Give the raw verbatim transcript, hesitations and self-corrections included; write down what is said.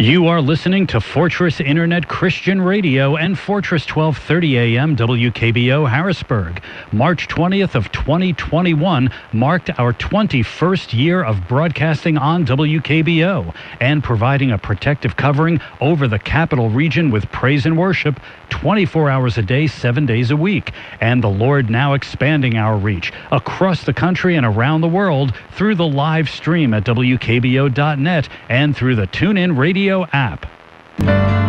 You are listening to Fortress Internet Christian Radio and Fortress twelve thirty A M W K B O Harrisburg. March twentieth of twenty twenty-one marked our twenty-first year of broadcasting on W K B O and providing a protective covering over the capital region with praise and worship twenty-four hours a day, seven days a week. And the Lord now expanding our reach across the country and around the world through the live stream at W K B O dot net and through the TuneIn Radio app.